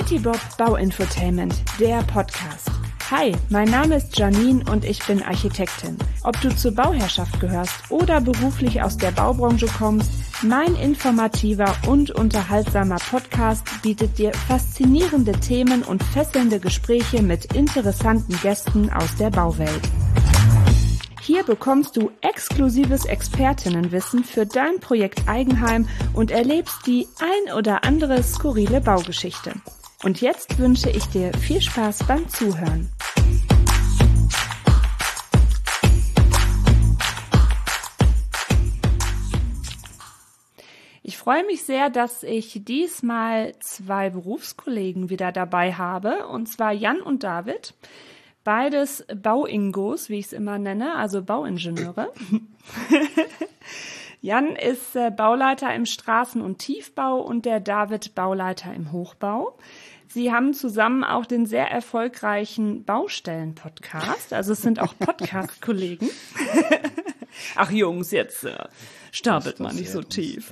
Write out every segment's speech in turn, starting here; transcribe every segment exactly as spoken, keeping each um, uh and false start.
Citybob Bauinfotainment, der Podcast. Hi, mein Name ist Janine und ich bin Architektin. Ob du zur Bauherrschaft gehörst oder beruflich aus der Baubranche kommst, mein informativer und unterhaltsamer Podcast bietet dir faszinierende Themen und fesselnde Gespräche mit interessanten Gästen aus der Bauwelt. Hier bekommst du exklusives Expertinnenwissen für dein Projekt Eigenheim und erlebst die ein oder andere skurrile Baugeschichte. Und jetzt wünsche ich dir viel Spaß beim Zuhören. Ich freue mich sehr, dass ich diesmal zwei Berufskollegen wieder dabei habe, und zwar Jan und David. Beides Bauingos, wie ich es immer nenne, also Bauingenieure. Jan ist äh, Bauleiter im Straßen- und Tiefbau und der David Bauleiter im Hochbau. Sie haben zusammen auch den sehr erfolgreichen Baustellen-Podcast, also es sind auch Podcast-Kollegen. Ach Jungs, jetzt äh, stapelt man nicht so tief.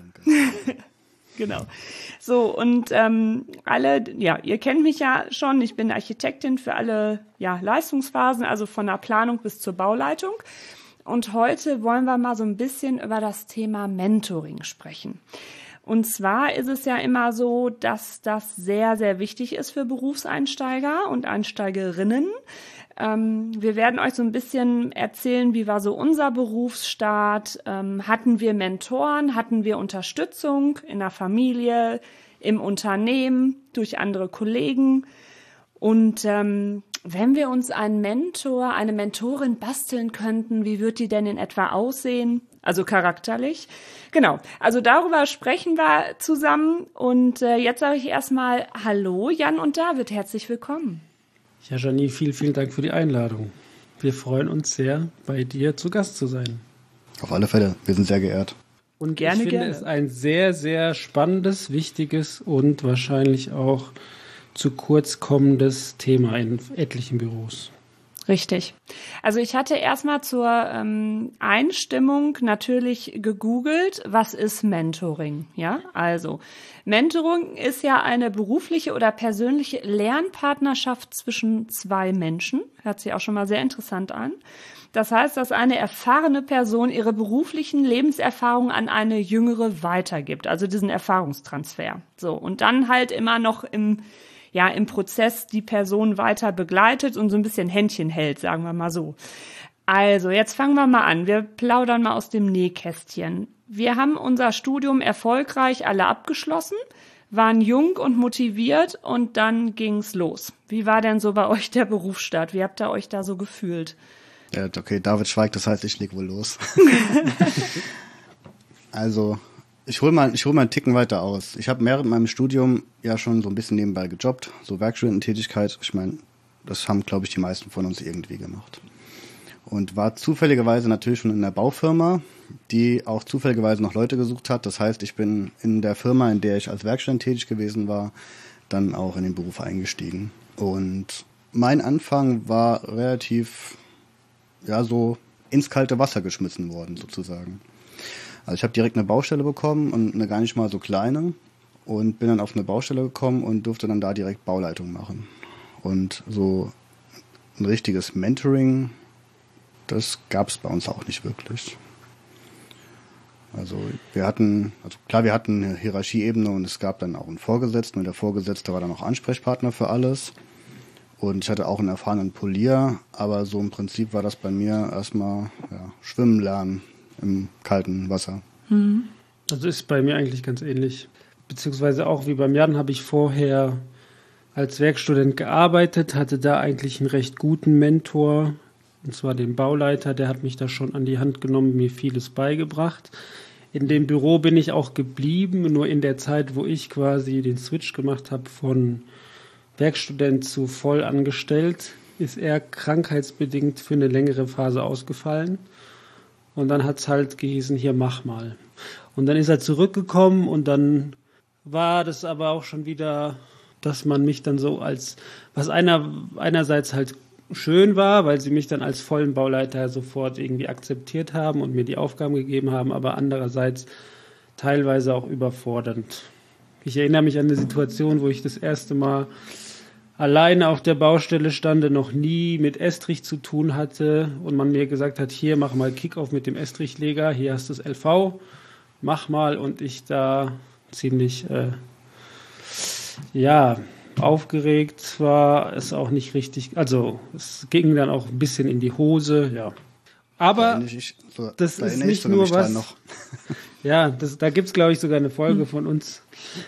Genau. So, und ähm, alle, ja, ihr kennt mich ja schon, ich bin Architektin für alle ja, Leistungsphasen, also von der Planung bis zur Bauleitung. Und heute wollen wir mal so ein bisschen über das Thema Mentoring sprechen. Und zwar ist es ja immer so, dass das sehr, sehr wichtig ist für Berufseinsteiger und Einsteigerinnen. Ähm, wir werden euch so ein bisschen erzählen, wie war so unser Berufsstart. Ähm, hatten wir Mentoren, hatten wir Unterstützung in der Familie, im Unternehmen, durch andere Kollegen. Und ähm, wenn wir uns einen Mentor, eine Mentorin basteln könnten, wie wird die denn in etwa aussehen? Also charakterlich. Genau, also darüber sprechen wir zusammen. Und äh, jetzt sage ich erstmal Hallo, Jan und David, herzlich willkommen. Ja, Janine, vielen, vielen Dank für die Einladung. Wir freuen uns sehr, bei dir zu Gast zu sein. Auf alle Fälle, wir sind sehr geehrt. Und gerne, ich finde gerne. es ein sehr, sehr spannendes, wichtiges und wahrscheinlich auch zu kurz kommendes Thema in etlichen Büros. Richtig. Also ich hatte erstmal zur ähm, Einstimmung natürlich gegoogelt, was ist Mentoring? Ja, also Mentoring ist ja eine berufliche oder persönliche Lernpartnerschaft zwischen zwei Menschen. Hört sich auch schon mal sehr interessant an. Das heißt, dass eine erfahrene Person ihre beruflichen Lebenserfahrungen an eine jüngere weitergibt, also diesen Erfahrungstransfer. So, und dann halt immer noch im ja, im Prozess die Person weiter begleitet und so ein bisschen Händchen hält, sagen wir mal so. Also, jetzt fangen wir mal an. Wir plaudern mal aus dem Nähkästchen. Wir haben unser Studium erfolgreich alle abgeschlossen, waren jung und motiviert und dann ging's los. Wie war denn so bei euch der Berufsstart? Wie habt ihr euch da so gefühlt? Ja, okay, David schweigt, das heißt, ich leg wohl los. Also, ich hole mal, ich hol mal einen Ticken weiter aus. Ich habe während meinem Studium ja schon so ein bisschen nebenbei gejobbt, so Werkstudententätigkeit. Ich meine, das haben, glaube ich, die meisten von uns irgendwie gemacht. Und war zufälligerweise natürlich schon in der Baufirma, die auch zufälligerweise noch Leute gesucht hat. Das heißt, ich bin in der Firma, in der ich als Werkstudent tätig gewesen war, dann auch in den Beruf eingestiegen. Und mein Anfang war relativ, ja, so ins kalte Wasser geschmissen worden, sozusagen. Also ich habe direkt eine Baustelle bekommen und eine gar nicht mal so kleine und bin dann auf eine Baustelle gekommen und durfte dann da direkt Bauleitung machen. Und so ein richtiges Mentoring, das gab es bei uns auch nicht wirklich. Also wir hatten, also klar, wir hatten eine Hierarchieebene und es gab dann auch einen Vorgesetzten und der Vorgesetzte war dann auch Ansprechpartner für alles. Und ich hatte auch einen erfahrenen Polier, aber so im Prinzip war das bei mir erstmal ja, schwimmen lernen im kalten Wasser. Also ist bei mir eigentlich ganz ähnlich. Beziehungsweise auch wie beim Jan habe ich vorher als Werkstudent gearbeitet, hatte da eigentlich einen recht guten Mentor, und zwar den Bauleiter, der hat mich da schon an die Hand genommen, mir vieles beigebracht. In dem Büro bin ich auch geblieben, nur in der Zeit, wo ich quasi den Switch gemacht habe von Werkstudent zu voll angestellt, ist er krankheitsbedingt für eine längere Phase ausgefallen. Und dann hat es halt gehießen, hier mach mal. Und dann ist er zurückgekommen und dann war das aber auch schon wieder, dass man mich dann so als, was einer einerseits halt schön war, weil sie mich dann als vollen Bauleiter sofort irgendwie akzeptiert haben und mir die Aufgaben gegeben haben, aber andererseits teilweise auch überfordernd Ich erinnere mich an eine Situation, wo ich das erste Mal alleine auf der Baustelle stande, noch nie mit Estrich zu tun hatte und man mir gesagt hat, hier, mach mal Kickoff mit dem Estrichleger, hier hast du das L V, mach mal, und ich da ziemlich, äh, ja, aufgeregt war, es auch nicht richtig, also es ging dann auch ein bisschen in die Hose, ja. Aber da ich, so, das da ist nicht nur was, noch. ja, das, da gibt's glaube ich sogar eine Folge hm. von uns,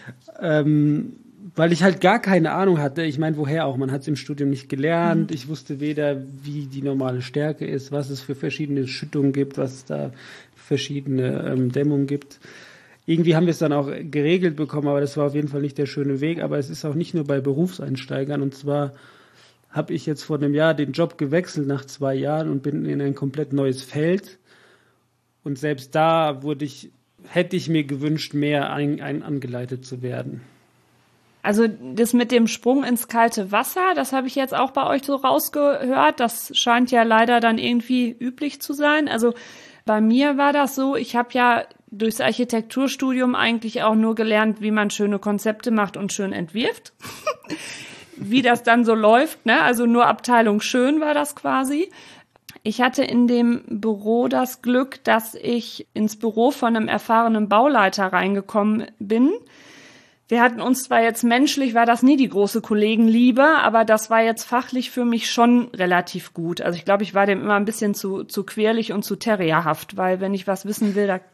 ähm, weil ich halt gar keine Ahnung hatte. Ich meine, woher auch? Man hat es im Studium nicht gelernt. Mhm. Ich wusste weder, wie die normale Stärke ist, was es für verschiedene Schüttungen gibt, was es da verschiedene ähm, Dämmungen gibt. Irgendwie haben wir es dann auch geregelt bekommen, aber das war auf jeden Fall nicht der schöne Weg. Aber es ist auch nicht nur bei Berufseinsteigern. Und zwar habe ich jetzt vor einem Jahr den Job gewechselt nach zwei Jahren und bin in ein komplett neues Feld. Und selbst da wurde ich, hätte ich mir gewünscht, mehr ein, ein angeleitet zu werden. Also das mit dem Sprung ins kalte Wasser, das habe ich jetzt auch bei euch so rausgehört. Das scheint ja leider dann irgendwie üblich zu sein. Also bei mir war das so, ich habe ja durchs Architekturstudium eigentlich auch nur gelernt, wie man schöne Konzepte macht und schön entwirft. Wie das dann so läuft, ne? Also nur Abteilung schön war das quasi. Ich hatte in dem Büro das Glück, dass ich ins Büro von einem erfahrenen Bauleiter reingekommen bin. Wir hatten uns zwar jetzt menschlich, war das nie die große Kollegenliebe, aber das war jetzt fachlich für mich schon relativ gut. Also ich glaube, ich war dem immer ein bisschen zu, zu quirlig und zu terrierhaft, weil wenn ich was wissen will, da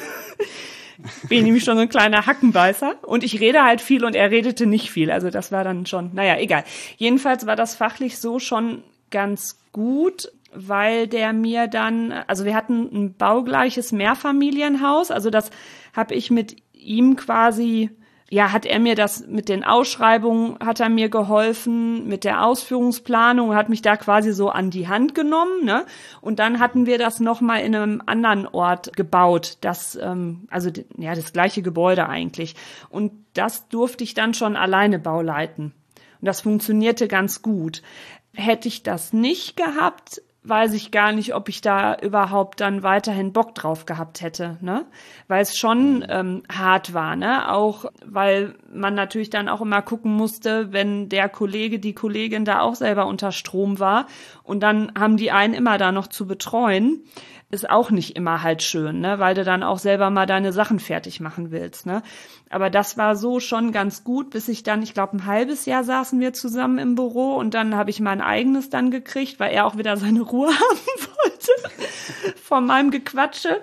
bin ich nämlich schon so ein kleiner Hackenbeißer. Und ich rede halt viel und er redete nicht viel. Also das war dann schon, naja, egal. Jedenfalls war das fachlich so schon ganz gut, weil der mir dann, also wir hatten ein baugleiches Mehrfamilienhaus, also das habe ich mit ihm quasi, ja, hat er mir das mit den Ausschreibungen, hat er mir geholfen, mit der Ausführungsplanung, hat mich da quasi so an die Hand genommen, ne? Und dann hatten wir das nochmal in einem anderen Ort gebaut, das, ähm, also, ja, das gleiche Gebäude eigentlich. Und das durfte ich dann schon alleine bauleiten. Und das funktionierte ganz gut. Hätte ich das nicht gehabt, weiß ich gar nicht, ob ich da überhaupt dann weiterhin Bock drauf gehabt hätte, ne? Weil es schon ähm, hart war, ne? Auch weil man natürlich dann auch immer gucken musste, wenn der Kollege, die Kollegin da auch selber unter Strom war und dann haben die einen immer da noch zu betreuen, ist auch nicht immer halt schön, ne? Weil du dann auch selber mal deine Sachen fertig machen willst, ne? Aber das war so schon ganz gut, bis ich dann, ich glaube, ein halbes Jahr saßen wir zusammen im Büro und dann habe ich mein eigenes dann gekriegt, weil er auch wieder seine Ruhe haben wollte von meinem Gequatsche.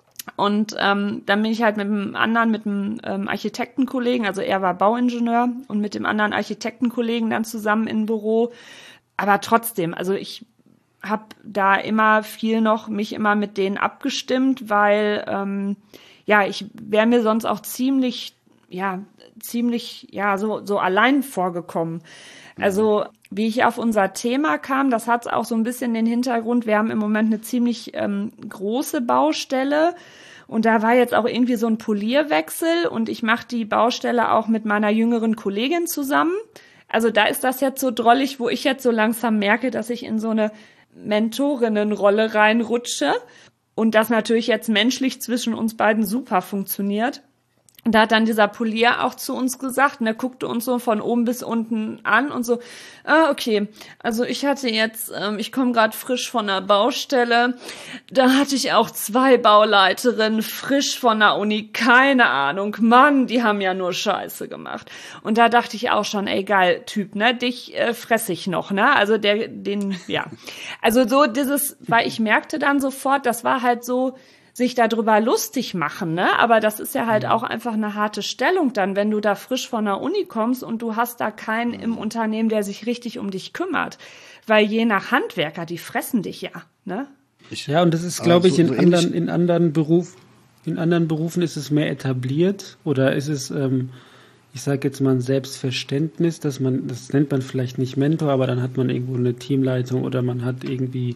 Und ähm, dann bin ich halt mit dem anderen, mit dem ähm, Architektenkollegen, also er war Bauingenieur und mit dem anderen Architektenkollegen dann zusammen im Büro. Aber trotzdem, also ich habe da immer viel noch mich immer mit denen abgestimmt, weil ähm, ja, ich wäre mir sonst auch ziemlich, ja, ziemlich, ja, so so allein vorgekommen. Also wie ich auf unser Thema kam, das hat auch so ein bisschen den Hintergrund, wir haben im Moment eine ziemlich ähm, große Baustelle und da war jetzt auch irgendwie so ein Polierwechsel und ich mache die Baustelle auch mit meiner jüngeren Kollegin zusammen. Also da ist das jetzt so drollig, wo ich jetzt so langsam merke, dass ich in so eine Mentorinnenrolle reinrutsche und das natürlich jetzt menschlich zwischen uns beiden super funktioniert. Und da hat dann dieser Polier auch zu uns gesagt, und er guckte uns so von oben bis unten an und so, ah, okay, also ich hatte jetzt, ähm, ich komme gerade frisch von der Baustelle, da hatte ich auch zwei Bauleiterinnen, frisch von der Uni, keine Ahnung, Mann, die haben ja nur Scheiße gemacht. Und da dachte ich auch schon, ey, geil, Typ, ne, dich äh, fress ich noch, ne, also der, den, ja. Also so dieses, weil ich merkte dann sofort, das war halt so, sich darüber lustig machen, ne? Aber das ist ja halt auch einfach eine harte Stellung dann, wenn du da frisch von der Uni kommst und du hast da keinen im Unternehmen, der sich richtig um dich kümmert. Weil je nach Handwerker, die fressen dich ja, ne? Ja, und das ist, glaube ich, in anderen, in anderen Beruf, in anderen Berufen ist es mehr etabliert oder ist es, ähm, ich sage jetzt mal ein Selbstverständnis, dass man, das nennt man vielleicht nicht Mentor, aber dann hat man irgendwo eine Teamleitung oder man hat irgendwie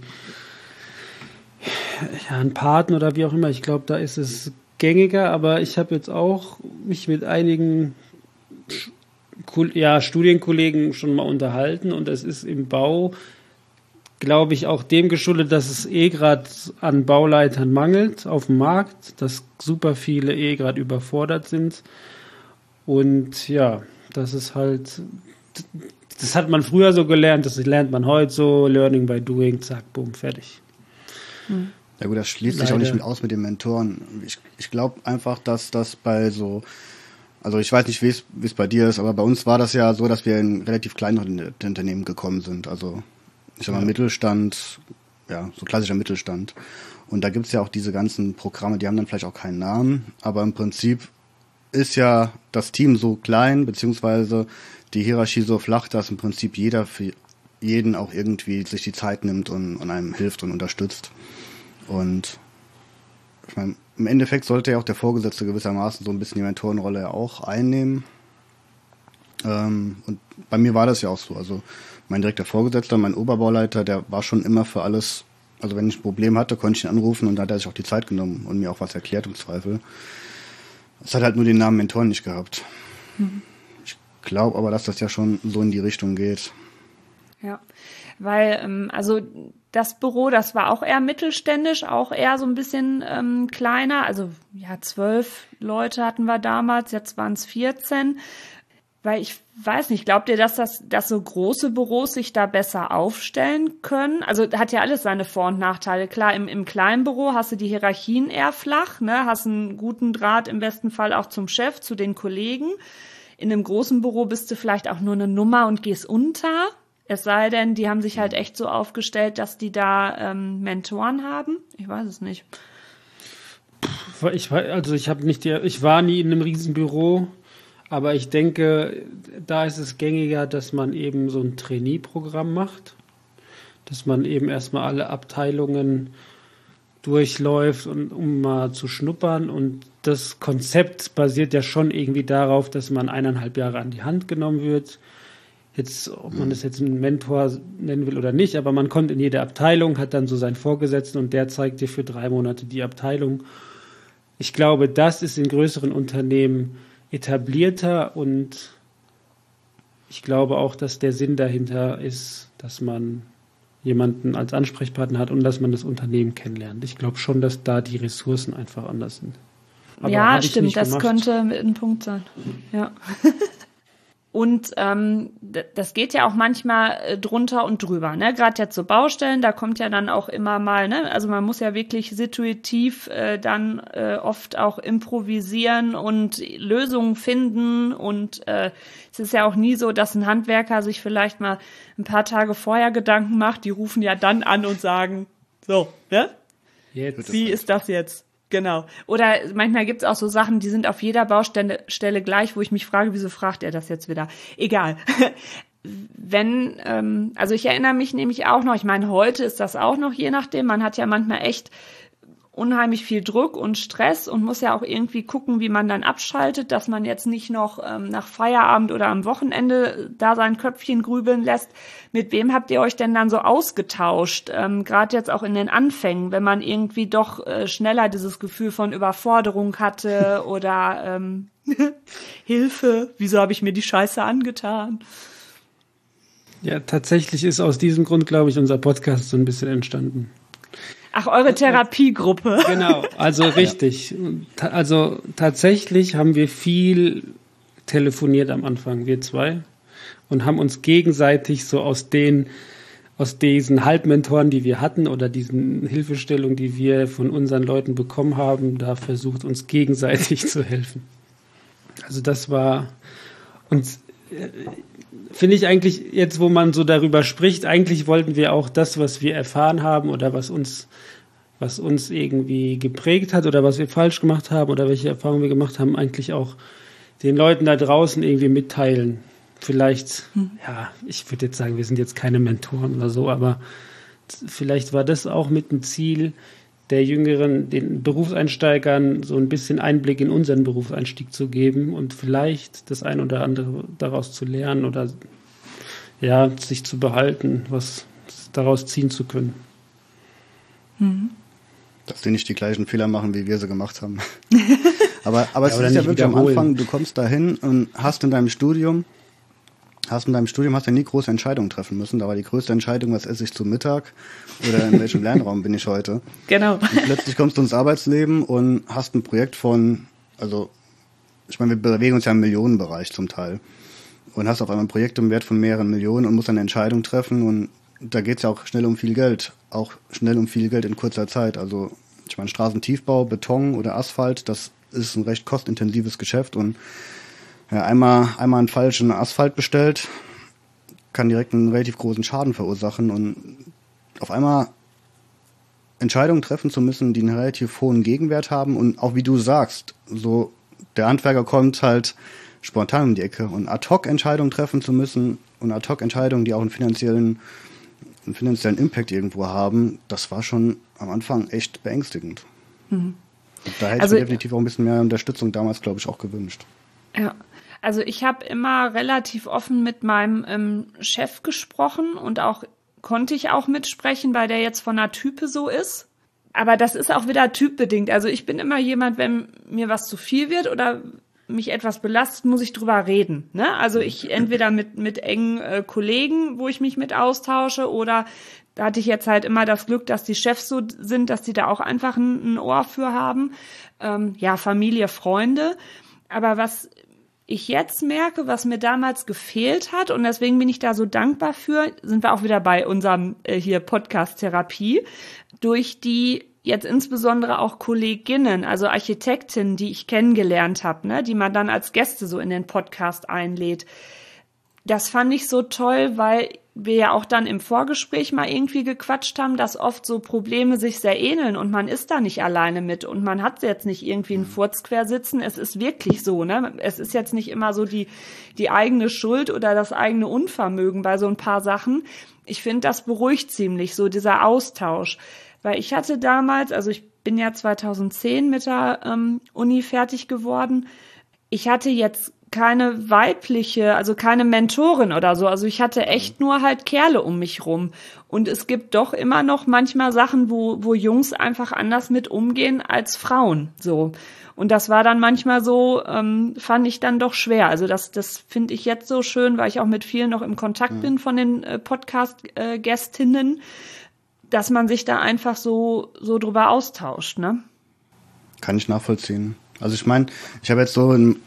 ja, ein Partner oder wie auch immer. Ich glaube, da ist es gängiger, aber ich habe jetzt auch mich mit einigen ja, Studienkollegen schon mal unterhalten und es ist im Bau, glaube ich, auch dem geschuldet, dass es eh gerade an Bauleitern mangelt auf dem Markt, dass super viele eh gerade überfordert sind Und ja, das ist halt, das hat man früher so gelernt, das lernt man heute so, Learning by Doing, zack, boom, fertig. Hm. Ja gut, das schließt sich auch nicht mit aus mit den Mentoren. Ich, ich glaube einfach, dass das bei so, also ich weiß nicht, wie es wie es bei dir ist, aber bei uns war das ja so, dass wir in relativ kleineren Unternehmen gekommen sind. Also ich sag mal ja. Mittelstand, ja, so klassischer Mittelstand. Und da gibt's ja auch diese ganzen Programme, die haben dann vielleicht auch keinen Namen, aber im Prinzip ist ja das Team so klein, beziehungsweise die Hierarchie so flach, dass im Prinzip jeder für jeden auch irgendwie sich die Zeit nimmt und, und einem hilft und unterstützt. Und ich meine, im Endeffekt sollte ja auch der Vorgesetzte gewissermaßen so ein bisschen die Mentorenrolle auch einnehmen. Ähm, und bei mir war das ja auch so. Also mein direkter Vorgesetzter, mein Oberbauleiter, der war schon immer für alles, also wenn ich ein Problem hatte, konnte ich ihn anrufen und da hat er sich auch die Zeit genommen und mir auch was erklärt im Zweifel. Es hat halt nur den Namen Mentoren nicht gehabt. Mhm. Ich glaube aber, dass das ja schon so in die Richtung geht. Ja, weil, ähm, also das Büro, das war auch eher mittelständisch, auch eher so ein bisschen ähm, kleiner. Also ja, zwölf Leute hatten wir damals, jetzt waren es vierzehn. Weil ich weiß nicht, glaubt ihr, dass das, dass so große Büros sich da besser aufstellen können? Also hat ja alles seine Vor- und Nachteile. Klar, im, im kleinen Büro hast du die Hierarchien eher flach, ne? Hast einen guten Draht im besten Fall auch zum Chef, zu den Kollegen. In einem großen Büro bist du vielleicht auch nur eine Nummer und gehst unter. Es sei denn, die haben sich halt echt so aufgestellt, dass die da ähm, Mentoren haben. Ich weiß es nicht. Ich, also ich habe nicht, die, ich war nie in einem Riesenbüro, aber ich denke, da ist es gängiger, dass man eben so ein Trainee-Programm macht, dass man eben erstmal alle Abteilungen durchläuft, und, um mal zu schnuppern. Und das Konzept basiert ja schon irgendwie darauf, dass man eineinhalb Jahre an die Hand genommen wird. Jetzt, ob man das jetzt einen Mentor nennen will oder nicht, aber man kommt in jede Abteilung, hat dann so seinen Vorgesetzten und der zeigt dir für drei Monate die Abteilung. Ich glaube, das ist in größeren Unternehmen etablierter und ich glaube auch, dass der Sinn dahinter ist, dass man jemanden als Ansprechpartner hat und dass man das Unternehmen kennenlernt. Ich glaube schon, dass da die Ressourcen einfach anders sind. Aber ja, stimmt, das könnte ein Punkt sein. Ja. Und ähm, das geht ja auch manchmal äh, drunter und drüber, ne? Gerade jetzt so Baustellen, da kommt ja dann auch immer mal, ne? Also man muss ja wirklich situativ äh, dann äh, oft auch improvisieren und Lösungen finden. Und äh, es ist ja auch nie so, dass ein Handwerker sich vielleicht mal ein paar Tage vorher Gedanken macht. Die rufen ja dann an und sagen, so, ne? Jetzt. Wie ist das jetzt? Genau. Oder manchmal gibt's auch so Sachen, die sind auf jeder Baustelle Stelle gleich, wo ich mich frage, wieso fragt er das jetzt wieder? Egal. Wenn, ähm, also ich erinnere mich nämlich auch noch, ich meine, heute ist das auch noch, je nachdem, man hat ja manchmal echt unheimlich viel Druck und Stress und muss ja auch irgendwie gucken, wie man dann abschaltet, dass man jetzt nicht noch ähm, nach Feierabend oder am Wochenende da sein Köpfchen grübeln lässt. Mit wem habt ihr euch denn dann so ausgetauscht? Ähm, gerade jetzt auch in den Anfängen, wenn man irgendwie doch äh, schneller dieses Gefühl von Überforderung hatte oder ähm, Hilfe, wieso habe ich mir die Scheiße angetan? Ja, tatsächlich ist aus diesem Grund, glaube ich, unser Podcast so ein bisschen entstanden. Ach, eure Therapiegruppe. Genau, also richtig. Also tatsächlich haben wir viel telefoniert am Anfang, wir zwei, und haben uns gegenseitig so aus den, aus diesen Halbmentoren, die wir hatten, oder diesen Hilfestellungen, die wir von unseren Leuten bekommen haben, da versucht, uns gegenseitig zu helfen. Also das war uns, äh, finde ich eigentlich, jetzt wo man so darüber spricht, eigentlich wollten wir auch das, was wir erfahren haben oder was uns, was uns irgendwie geprägt hat oder was wir falsch gemacht haben oder welche Erfahrungen wir gemacht haben, eigentlich auch den Leuten da draußen irgendwie mitteilen. Vielleicht, hm. ja, ich würde jetzt sagen, wir sind jetzt keine Mentoren oder so, aber vielleicht war das auch mit dem Ziel der Jüngeren, den Berufseinsteigern so ein bisschen Einblick in unseren Berufseinstieg zu geben und vielleicht das ein oder andere daraus zu lernen oder ja, sich zu behalten, was daraus ziehen zu können. Mhm. Dass die nicht die gleichen Fehler machen, wie wir sie gemacht haben. aber aber ja, es ist ja wirklich wiederholen. Am Anfang, du kommst dahin und hast in deinem Studium, hast in deinem Studium hast ja nie große Entscheidungen treffen müssen. Da war die größte Entscheidung, was esse ich zum Mittag oder in welchem Lernraum bin ich heute. Genau. Und plötzlich kommst du ins Arbeitsleben und hast ein Projekt von, also ich meine, wir bewegen uns ja im Millionenbereich zum Teil. Und hast auf einmal ein Projekt im Wert von mehreren Millionen und musst eine Entscheidung treffen. Und da geht es ja auch schnell um viel Geld. Auch schnell um viel Geld in kurzer Zeit. Also ich meine, Straßentiefbau, Beton oder Asphalt, das ist ein recht kostintensives Geschäft. Und ja, einmal, einmal einen falschen Asphalt bestellt, kann direkt einen relativ großen Schaden verursachen. Und auf einmal Entscheidungen treffen zu müssen, die einen relativ hohen Gegenwert haben. Und auch wie du sagst, so der Handwerker kommt halt spontan um die Ecke und Ad-Hoc-Entscheidungen treffen zu müssen und Ad-Hoc-Entscheidungen, die auch einen finanziellen, einen finanziellen Impact irgendwo haben, das war schon am Anfang echt beängstigend. Mhm. Da hätte also, ich mir definitiv auch ein bisschen mehr Unterstützung damals, glaube ich, auch gewünscht. Ja, also ich habe immer relativ offen mit meinem ähm, Chef gesprochen und auch konnte ich auch mitsprechen, weil der jetzt von der Type so ist. Aber das ist auch wieder typbedingt. Also ich bin immer jemand, wenn mir was zu viel wird oder mich etwas belastet, muss ich drüber reden. Ne? Also ich entweder mit mit engen äh, Kollegen, wo ich mich mit austausche, oder da hatte ich jetzt halt immer das Glück, dass die Chefs so sind, dass die da auch einfach ein, ein Ohr für haben. Ähm, ja, Familie, Freunde. Aber was ich jetzt merke, was mir damals gefehlt hat, und deswegen bin ich da so dankbar für, sind wir auch wieder bei unserem äh, hier Podcast-Therapie, durch die jetzt insbesondere auch Kolleginnen, also Architektinnen, die ich kennengelernt habe, ne, die man dann als Gäste so in den Podcast einlädt. Das fand ich so toll, weil wir ja auch dann im Vorgespräch mal irgendwie gequatscht haben, dass oft so Probleme sich sehr ähneln und man ist da nicht alleine mit und man hat jetzt nicht irgendwie einen Furz quer sitzen. Es ist wirklich so, ne? Es ist jetzt nicht immer so die, die eigene Schuld oder das eigene Unvermögen bei so ein paar Sachen. Ich finde, das beruhigt ziemlich, so dieser Austausch. Weil ich hatte damals, also ich bin ja zweitausendzehn mit der ähm, Uni fertig geworden, ich hatte jetzt keine weibliche, also keine Mentorin oder so. Also ich hatte echt nur halt Kerle um mich rum. Und es gibt doch immer noch manchmal Sachen, wo, wo Jungs einfach anders mit umgehen als Frauen. So. Und das war dann manchmal so, ähm, fand ich dann doch schwer. Also das, das finde ich jetzt so schön, weil ich auch mit vielen noch im Kontakt bin von den äh, Podcast-Gästinnen, dass man sich da einfach so, so drüber austauscht, ne? Kann ich nachvollziehen. Also ich meine, ich habe jetzt so in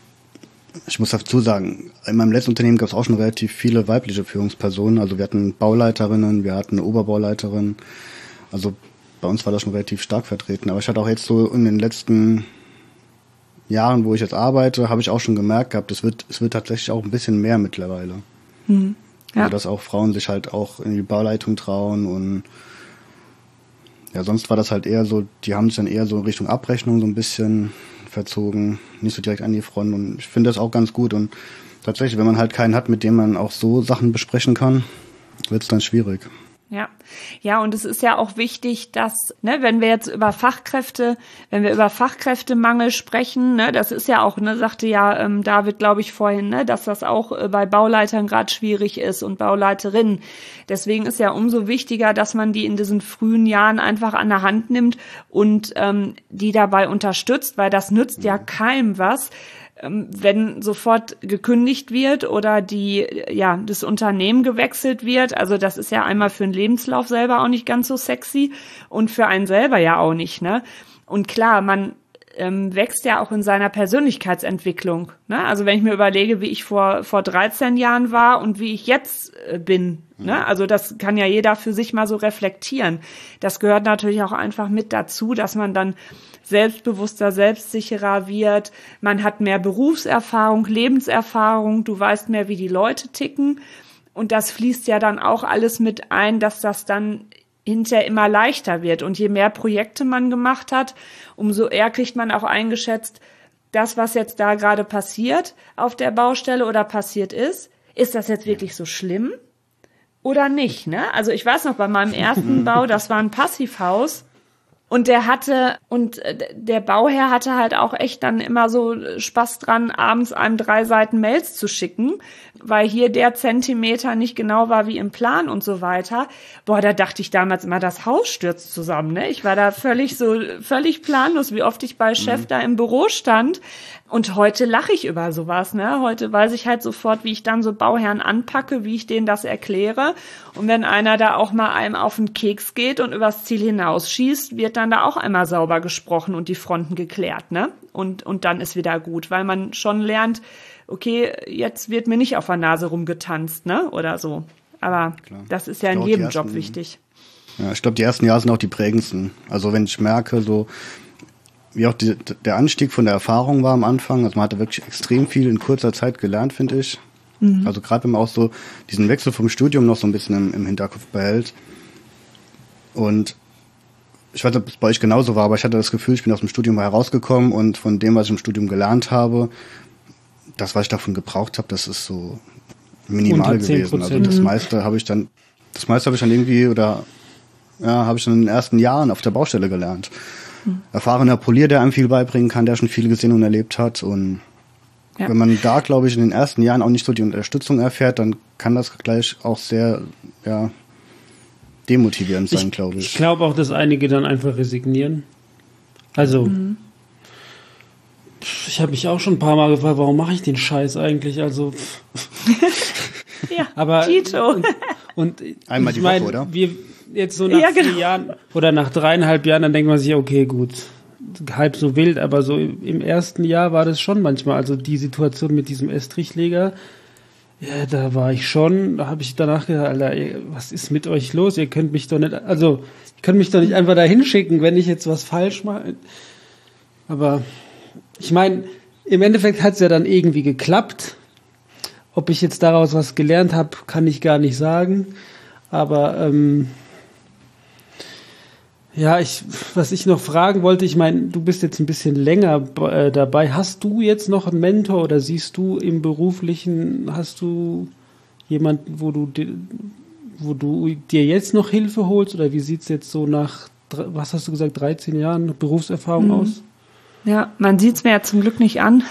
Ich muss dazu sagen, in meinem letzten Unternehmen gab es auch schon relativ viele weibliche Führungspersonen. Also wir hatten Bauleiterinnen, wir hatten eine Oberbauleiterin. Also bei uns war das schon relativ stark vertreten. Aber ich hatte auch jetzt so in den letzten Jahren, wo ich jetzt arbeite, habe ich auch schon gemerkt gehabt, es wird, es wird tatsächlich auch ein bisschen mehr mittlerweile. Mhm. Ja. Also dass auch Frauen sich halt auch in die Bauleitung trauen und ja, sonst war das halt eher so, die haben sich dann eher so Richtung Abrechnung so ein bisschen verzogen, nicht so direkt an die Front, und ich finde das auch ganz gut. Und tatsächlich, wenn man halt keinen hat, mit dem man auch so Sachen besprechen kann, wird es dann schwierig. Ja, ja, und es ist ja auch wichtig, dass, ne, wenn wir jetzt über Fachkräfte, wenn wir über Fachkräftemangel sprechen, ne, das ist ja auch, ne, sagte ja ähm, David, glaube ich, vorhin, ne, dass das auch äh, bei Bauleitern gerade schwierig ist und Bauleiterinnen. Deswegen ist ja umso wichtiger, dass man die in diesen frühen Jahren einfach an der Hand nimmt und ähm, die dabei unterstützt, weil das nützt ja keinem was, wenn sofort gekündigt wird oder die, ja, das Unternehmen gewechselt wird. Also das ist ja einmal für den Lebenslauf selber auch nicht ganz so sexy und für einen selber ja auch nicht, ne? Und klar, man ähm, wächst ja auch in seiner Persönlichkeitsentwicklung, ne? Also wenn ich mir überlege, wie ich vor vor dreizehn Jahren war und wie ich jetzt äh, bin, mhm. ne? Also das kann ja jeder für sich mal so reflektieren. Das gehört natürlich auch einfach mit dazu, dass man dann selbstbewusster, selbstsicherer wird. Man hat mehr Berufserfahrung, Lebenserfahrung. Du weißt mehr, wie die Leute ticken. Und das fließt ja dann auch alles mit ein, dass das dann hinterher immer leichter wird. Und je mehr Projekte man gemacht hat, umso eher kriegt man auch eingeschätzt, das, was jetzt da gerade passiert auf der Baustelle oder passiert ist, ist das jetzt wirklich so schlimm oder nicht, ne? Also ich weiß noch, bei meinem ersten Bau, das war ein Passivhaus, und der hatte, und der Bauherr hatte halt auch echt dann immer so Spaß dran, abends einem drei Seiten Mails zu schicken, weil hier der Zentimeter nicht genau war wie im Plan und so weiter. Boah, da dachte ich damals immer, das Haus stürzt zusammen, ne? Ich war da völlig so, völlig planlos, wie oft ich bei Chef mhm. da im Büro stand. Und heute lache ich über sowas, ne? Heute weiß ich halt sofort, wie ich dann so Bauherren anpacke, wie ich denen das erkläre. Und wenn einer da auch mal einem auf den Keks geht und übers Ziel hinausschießt, wird dann da auch einmal sauber gesprochen und die Fronten geklärt, ne? und, und dann ist wieder gut, weil man schon lernt, okay, jetzt wird mir nicht auf der Nase rumgetanzt, ne, oder so. Aber Klar. das ist ja ich in glaub, jedem ersten, Job wichtig. Ja, ich glaube, die ersten Jahre sind auch die prägendsten. Also wenn ich merke, so wie auch die, der Anstieg von der Erfahrung war am Anfang, also man hatte wirklich extrem viel in kurzer Zeit gelernt, finde ich. Mhm. Also gerade wenn man auch so diesen Wechsel vom Studium noch so ein bisschen im, im Hinterkopf behält. Und ich weiß nicht, ob es bei euch genauso war, aber ich hatte das Gefühl, ich bin aus dem Studium herausgekommen und von dem, was ich im Studium gelernt habe, das, was ich davon gebraucht habe, das ist so minimal gewesen. Also das meiste habe ich dann, das meiste habe ich dann irgendwie oder ja, habe ich dann in den ersten Jahren auf der Baustelle gelernt. Mhm. Erfahrener Polier, der einem viel beibringen kann, der schon viel gesehen und erlebt hat. Und ja. wenn man da, glaube ich, in den ersten Jahren auch nicht so die Unterstützung erfährt, dann kann das gleich auch sehr, ja, demotivierend sein, glaube ich. Ich glaube auch, dass einige dann einfach resignieren. Also, mhm. ich habe mich auch schon ein paar Mal gefragt, warum mache ich den Scheiß eigentlich? Also, ja, aber Tito. Und, und einmal die ich mein, Woche, oder? Wir jetzt so nach ja, genau. vier Jahren oder nach dreieinhalb Jahren, dann denkt man sich, okay, gut, halb so wild, aber so im ersten Jahr war das schon manchmal, also die Situation mit diesem Estrichleger, ja, da war ich schon, da habe ich danach gedacht, Alter, was ist mit euch los? Ihr könnt mich doch nicht, also, ihr könnt mich doch nicht einfach da hinschicken, wenn ich jetzt was falsch mache. Aber ich meine, im Endeffekt hat es ja dann irgendwie geklappt. Ob ich jetzt daraus was gelernt habe, kann ich gar nicht sagen. Aber ähm, ja, ich, was ich noch fragen wollte, ich meine, du bist jetzt ein bisschen länger äh, dabei. Hast du jetzt noch einen Mentor oder siehst du im Beruflichen, hast du jemanden, wo du, wo du dir jetzt noch Hilfe holst? Oder wie sieht es jetzt so nach, was hast du gesagt, dreizehn Jahren Berufserfahrung mhm. aus? Ja, man sieht es mir ja zum Glück nicht an.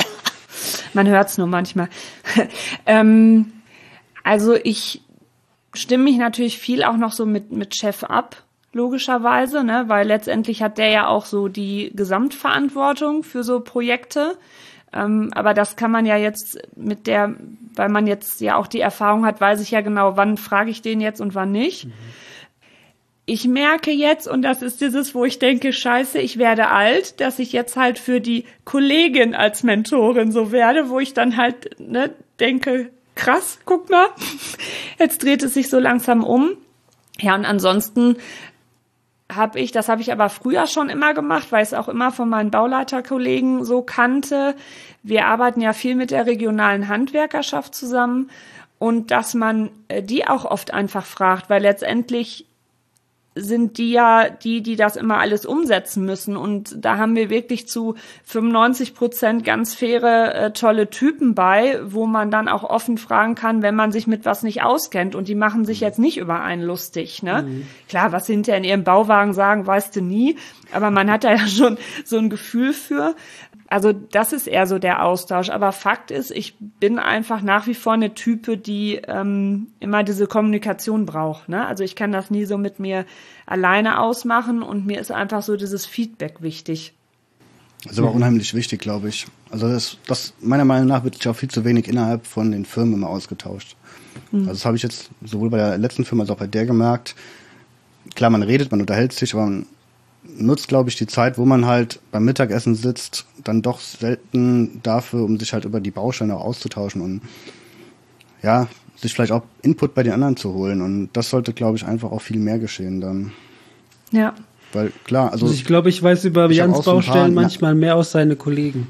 Man hört es nur manchmal. ähm, also ich stimme mich natürlich viel auch noch so mit, mit Chef ab, logischerweise, ne, weil letztendlich hat der ja auch so die Gesamtverantwortung für so Projekte. Ähm, aber das kann man ja jetzt mit der, weil man jetzt ja auch die Erfahrung hat, weiß ich ja genau, wann frage ich den jetzt und wann nicht. Mhm. Ich merke jetzt, und das ist dieses, wo ich denke, scheiße, ich werde alt, dass ich jetzt halt für die Kollegin als Mentorin so werde, wo ich dann halt ne, denke, krass, guck mal, jetzt dreht es sich so langsam um. Ja, und ansonsten habe ich, das habe ich aber früher schon immer gemacht, weil ich es auch immer von meinen Bauleiterkollegen so kannte. Wir arbeiten ja viel mit der regionalen Handwerkerschaft zusammen und dass man die auch oft einfach fragt, weil letztendlich sind die ja die, die das immer alles umsetzen müssen. Und da haben wir wirklich zu fünfundneunzig Prozent ganz faire, äh, tolle Typen bei, wo man dann auch offen fragen kann, wenn man sich mit was nicht auskennt. Und die machen sich jetzt nicht über einen lustig, ne? Mhm. Klar, was sie hinterher in ihrem Bauwagen sagen, weißt du nie. Aber man hat da ja schon so ein Gefühl für. Also das ist eher so der Austausch. Aber Fakt ist, ich bin einfach nach wie vor eine Type, die ähm, immer diese Kommunikation braucht, ne? Also ich kann das nie so mit mir alleine ausmachen und mir ist einfach so dieses Feedback wichtig. Das ist aber unheimlich wichtig, glaube ich. Also das, das meiner Meinung nach wird sich auch viel zu wenig innerhalb von den Firmen immer ausgetauscht. Mhm. Also das habe ich jetzt sowohl bei der letzten Firma als auch bei der gemerkt. Klar, man redet, man unterhält sich, aber man nutzt, glaube ich, die Zeit, wo man halt beim Mittagessen sitzt, dann doch selten dafür, um sich halt über die Baustellen auch auszutauschen und ja, sich vielleicht auch Input bei den anderen zu holen. Und das sollte, glaube ich, einfach auch viel mehr geschehen dann. Ja. Weil, klar, also... also ich glaube, ich weiß über Jans Baustellen manchmal mehr als seine Kollegen.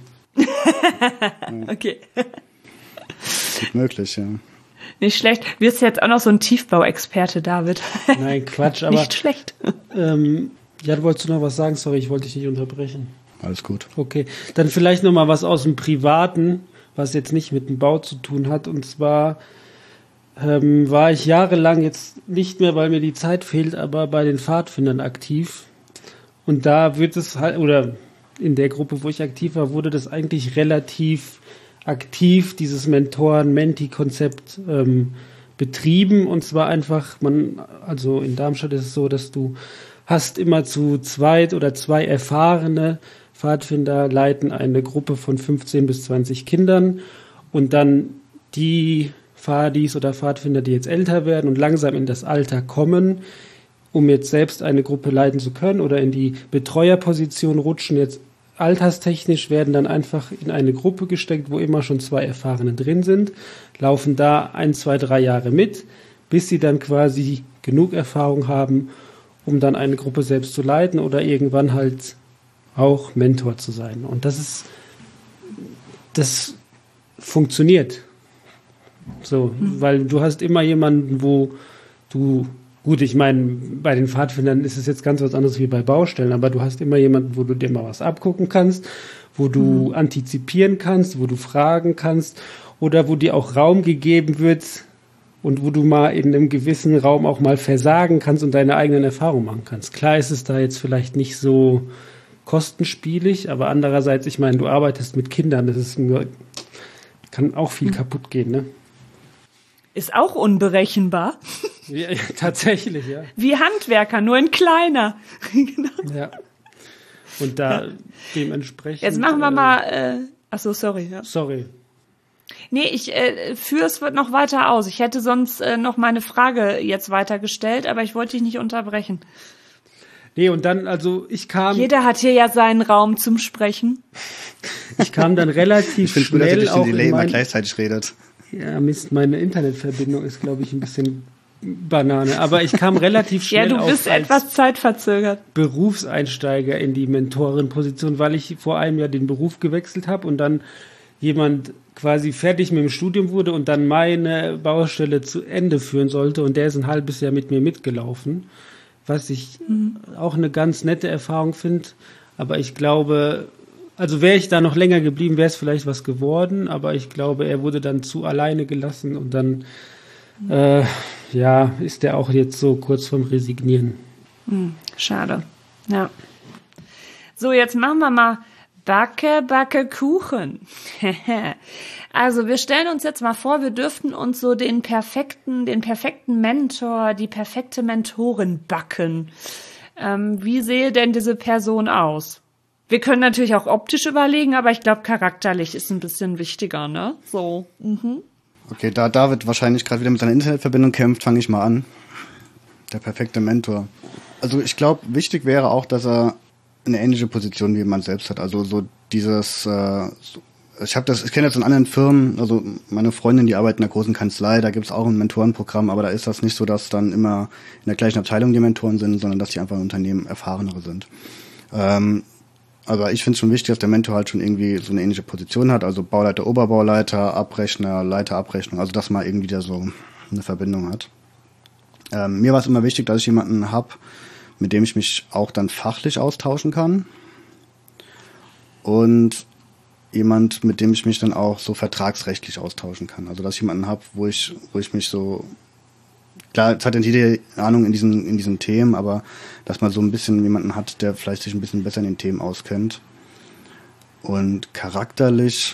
Okay. Gut möglich, ja. Nicht schlecht. Wirst du jetzt auch noch so ein Tiefbauexperte, David? Nein, Quatsch, aber... Nicht schlecht. Ähm, ja, du wolltest du noch was sagen? Sorry, ich wollte dich nicht unterbrechen. Alles gut. Okay, dann vielleicht noch mal was aus dem Privaten, was jetzt nicht mit dem Bau zu tun hat. Und zwar ähm, war ich jahrelang jetzt nicht mehr, weil mir die Zeit fehlt, aber bei den Pfadfindern aktiv. Und da wird es halt, oder in der Gruppe, wo ich aktiv war, wurde das eigentlich relativ aktiv, dieses Mentoren-Menti-Konzept ähm, betrieben. Und zwar einfach, man, also in Darmstadt ist es so, dass du hast immer zu zweit oder zwei erfahrene Pfadfinder leiten eine Gruppe von fünfzehn bis zwanzig Kindern und dann die Pfadis oder Pfadfinder, die jetzt älter werden und langsam in das Alter kommen, um jetzt selbst eine Gruppe leiten zu können oder in die Betreuerposition rutschen, jetzt alterstechnisch werden dann einfach in eine Gruppe gesteckt, wo immer schon zwei Erfahrene drin sind, laufen da ein, zwei, drei Jahre mit, bis sie dann quasi genug Erfahrung haben, um dann eine Gruppe selbst zu leiten oder irgendwann halt auch Mentor zu sein. Und das ist, das funktioniert. So, mhm. weil du hast immer jemanden, wo du, gut, ich meine, bei den Pfadfindern ist es jetzt ganz was anderes wie bei Baustellen, aber du hast immer jemanden, wo du dir mal was abgucken kannst, wo du mhm. antizipieren kannst, wo du fragen kannst oder wo dir auch Raum gegeben wird und wo du mal in einem gewissen Raum auch mal versagen kannst und deine eigenen Erfahrungen machen kannst. Klar ist es da jetzt vielleicht nicht so kostenspielig, aber andererseits, ich meine, du arbeitest mit Kindern, das ist nur, kann auch viel mhm. kaputt gehen, ne? Ist auch unberechenbar. Ja, ja, tatsächlich, ja. Wie Handwerker, nur ein kleiner. Genau. Ja. Und da ja. dementsprechend... Jetzt machen wir äh, mal... Äh, achso, sorry. Ja. Sorry. Nee, ich äh, führe es noch weiter aus. Ich hätte sonst äh, noch meine Frage jetzt weitergestellt, aber ich wollte dich nicht unterbrechen. Nee, und dann, also ich kam... Jeder hat hier ja seinen Raum zum Sprechen. Ich kam dann relativ ich schnell gut, dass auch in Delay in mein... immer gleichzeitig redet. Ja, Mist, meine Internetverbindung ist, glaube ich, ein bisschen Banane. Aber ich kam relativ schnell ja, du bist auch als etwas zeitverzögert. Berufseinsteiger in die Mentorenposition, weil ich vor einem Jahr den Beruf gewechselt habe und dann jemand quasi fertig mit dem Studium wurde und dann meine Baustelle zu Ende führen sollte. Und der ist ein halbes Jahr mit mir mitgelaufen, was ich mhm. auch eine ganz nette Erfahrung finde. Aber ich glaube... Also wäre ich da noch länger geblieben, wäre es vielleicht was geworden, aber ich glaube, er wurde dann zu alleine gelassen und dann äh, ja, ist er auch jetzt so kurz vorm Resignieren. Hm, schade. Ja. So, jetzt machen wir mal Backe, Backe, Kuchen. Also wir stellen uns jetzt mal vor, wir dürften uns so den perfekten, den perfekten Mentor, die perfekte Mentorin backen. Ähm, wie sehe denn diese Person aus? Wir können natürlich auch optisch überlegen, aber ich glaube, charakterlich ist ein bisschen wichtiger, ne? So. Mhm. Okay, da David wahrscheinlich gerade wieder mit seiner Internetverbindung kämpft, fange ich mal an. Der perfekte Mentor. Also ich glaube, wichtig wäre auch, dass er eine ähnliche Position wie man selbst hat. Also so dieses, äh, so, ich habe das, ich kenne das in anderen Firmen, also meine Freundin, die arbeitet in einer großen Kanzlei, da gibt's auch ein Mentorenprogramm, aber da ist das nicht so, dass dann immer in der gleichen Abteilung die Mentoren sind, sondern dass die einfach im Unternehmen erfahrenere sind. Ähm, Aber ich finde es schon wichtig, dass der Mentor halt schon irgendwie so eine ähnliche Position hat, also Bauleiter, Oberbauleiter, Abrechner, Leiter, Abrechnung, also dass man irgendwie da so eine Verbindung hat. Ähm, mir war es immer wichtig, dass ich jemanden habe, mit dem ich mich auch dann fachlich austauschen kann und jemand, mit dem ich mich dann auch so vertragsrechtlich austauschen kann. Also dass ich jemanden habe, wo ich, wo ich mich so... Klar, jetzt hat nicht jede Ahnung in diesen, in diesen Themen, aber dass man so ein bisschen jemanden hat, der vielleicht sich ein bisschen besser in den Themen auskennt. Und charakterlich,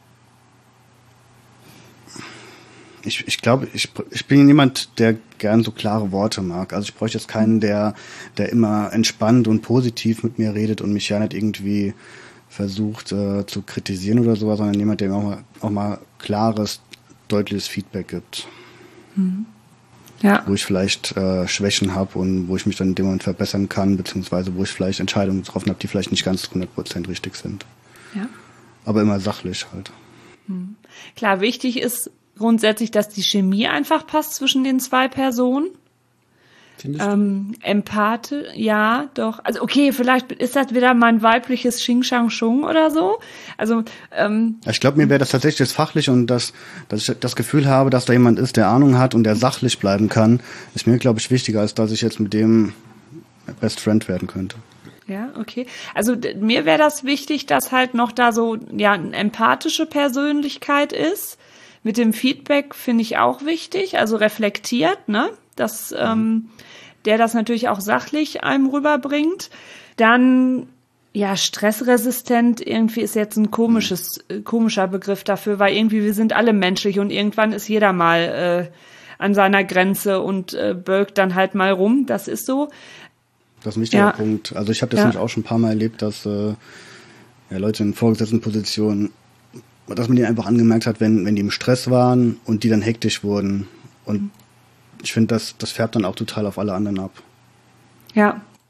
ich, ich glaube, ich, ich bin jemand, der gern so klare Worte mag. Also ich bräuchte jetzt keinen, der, der immer entspannt und positiv mit mir redet und mich ja nicht irgendwie versucht äh, zu kritisieren oder sowas, sondern jemand, der mir auch mal, auch mal klares, deutliches Feedback gibt. Mhm. Ja. Wo ich vielleicht äh, Schwächen habe und wo ich mich dann in dem Moment verbessern kann, beziehungsweise wo ich vielleicht Entscheidungen getroffen habe, die vielleicht nicht ganz hundert Prozent richtig sind. Ja. Aber immer sachlich halt. Hm. Klar, wichtig ist grundsätzlich, dass die Chemie einfach passt zwischen den zwei Personen. Findest ähm, du? Empathe, ja, doch. Also okay, vielleicht ist das wieder mein weibliches Xing Shang Shung oder so. Also ähm, ich glaube, mir wäre das tatsächlich das Fachliche und das, dass ich das Gefühl habe, dass da jemand ist, der Ahnung hat und der sachlich bleiben kann, ist mir, glaube ich, wichtiger, als dass ich jetzt mit dem Best Friend werden könnte. Ja, okay. Also d- mir wäre das wichtig, dass halt noch da so ja eine empathische Persönlichkeit ist. Mit dem Feedback finde ich auch wichtig, also reflektiert, ne? Dass ähm, der das natürlich auch sachlich einem rüberbringt. Dann, ja, stressresistent irgendwie ist jetzt ein komisches, äh, komischer Begriff dafür, weil irgendwie wir sind alle menschlich und irgendwann ist jeder mal äh, an seiner Grenze und äh, bölkt dann halt mal rum. Das ist so. Das ist ein wichtiger ja. Punkt. Also ich habe das ja. nämlich auch schon ein paar Mal erlebt, dass äh, ja, Leute in vorgesetzten Positionen, dass man die einfach angemerkt hat, wenn, wenn die im Stress waren und die dann hektisch wurden. Und ich finde, das, das färbt dann auch total auf alle anderen ab. Ja,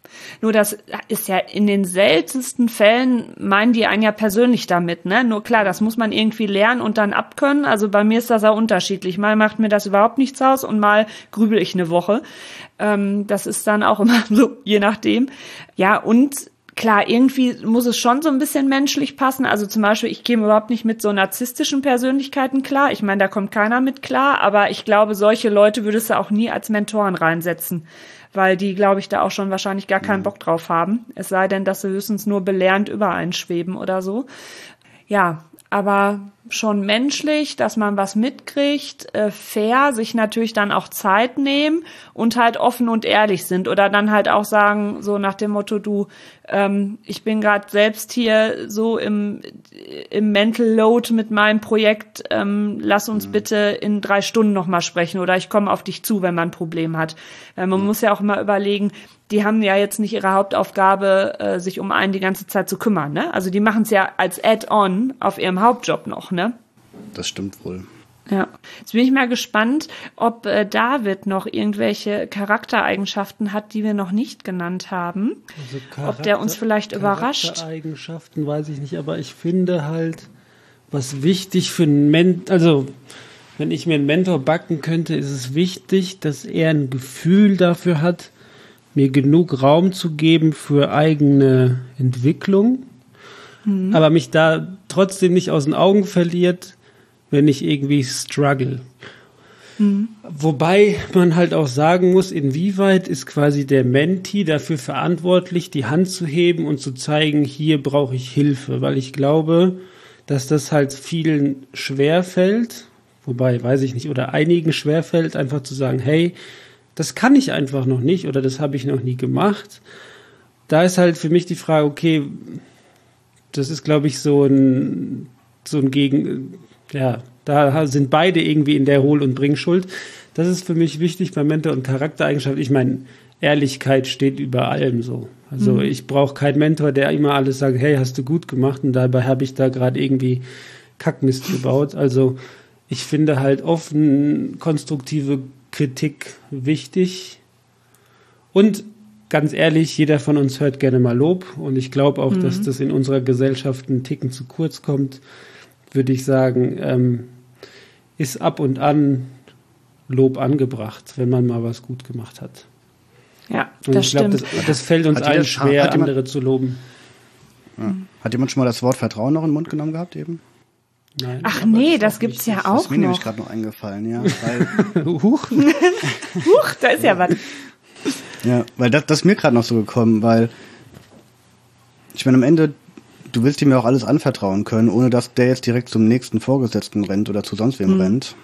Nur das ist ja in den seltensten Fällen, meinen die einen ja persönlich damit, ne? Nur klar, das muss man irgendwie lernen und dann abkönnen. Also bei mir ist das auch unterschiedlich. Mal macht mir das überhaupt nichts aus und mal grübel ich eine Woche. Ähm, das ist dann auch immer so, je nachdem. Ja, und klar, irgendwie muss es schon so ein bisschen menschlich passen. Also zum Beispiel, ich käme überhaupt nicht mit so narzisstischen Persönlichkeiten klar. Ich meine, da kommt keiner mit klar. Aber ich glaube, solche Leute würdest du auch nie als Mentoren reinsetzen. Weil die, glaube ich, da auch schon wahrscheinlich gar keinen Bock drauf haben. Es sei denn, dass sie höchstens nur belehrend über einen schweben oder so. Ja, aber schon menschlich, dass man was mitkriegt, äh, fair, sich natürlich dann auch Zeit nehmen und halt offen und ehrlich sind oder dann halt auch sagen, so nach dem Motto, du, ähm, ich bin gerade selbst hier so im, im Mental Load mit meinem Projekt, ähm, lass uns mhm. bitte in drei Stunden nochmal sprechen oder ich komme auf dich zu, wenn man ein Problem hat. Weil man mhm. muss ja auch immer überlegen, die haben ja jetzt nicht ihre Hauptaufgabe, äh, sich um einen die ganze Zeit zu kümmern, ne? Also die machen es ja als Add-on auf ihrem Hauptjob noch, ne? Das stimmt wohl. Ja, jetzt bin ich mal gespannt, ob äh, David noch irgendwelche Charaktereigenschaften hat, die wir noch nicht genannt haben. Also Charakter, ob der uns vielleicht überrascht. Charaktereigenschaften weiß ich nicht, aber ich finde halt, was wichtig für einen Mentor, also wenn ich mir einen Mentor backen könnte, ist es wichtig, dass er ein Gefühl dafür hat, mir genug Raum zu geben für eigene Entwicklung, mhm. aber mich da trotzdem nicht aus den Augen verliert, wenn ich irgendwie struggle. Mhm. Wobei man halt auch sagen muss, inwieweit ist quasi der Mentee dafür verantwortlich, die Hand zu heben und zu zeigen, hier brauche ich Hilfe, weil ich glaube, dass das halt vielen schwerfällt, wobei, weiß ich nicht, oder einigen schwerfällt, einfach zu sagen, hey, das kann ich einfach noch nicht oder das habe ich noch nie gemacht. Da ist halt für mich die Frage, okay, das ist, glaube ich, so ein, so ein Gegen, ja, da sind beide irgendwie in der Hohl- und Bringschuld. Das ist für mich wichtig bei Mentor- und Charaktereigenschaften. Ich meine, Ehrlichkeit steht über allem so. Also mhm. ich brauche keinen Mentor, der immer alles sagt, hey, hast du gut gemacht und dabei habe ich da gerade irgendwie Kackmist gebaut. Also ich finde halt offen, konstruktive Kritik wichtig. Und ganz ehrlich, jeder von uns hört gerne mal Lob. Und ich glaube auch, mhm. dass das in unserer Gesellschaft einen Ticken zu kurz kommt, würde ich sagen, ähm, ist ab und an Lob angebracht, wenn man mal was gut gemacht hat. Ja, und das ich glaube, stimmt. das, das fällt uns hat allen jeder, schwer, hat jemand, andere zu loben. Ja. Hat jemand schon mal das Wort Vertrauen noch in den Mund genommen gehabt eben? Nein, Ach nee, das, das gibt's ja auch noch. Das ist mir nämlich gerade noch eingefallen, ja. Weil Huch. Huch, da ist ja was. Ja, weil das, das ist mir gerade noch so gekommen, weil ich meine, am Ende, du willst ihm ja auch alles anvertrauen können, ohne dass der jetzt direkt zum nächsten Vorgesetzten rennt oder zu sonst wem mhm. rennt.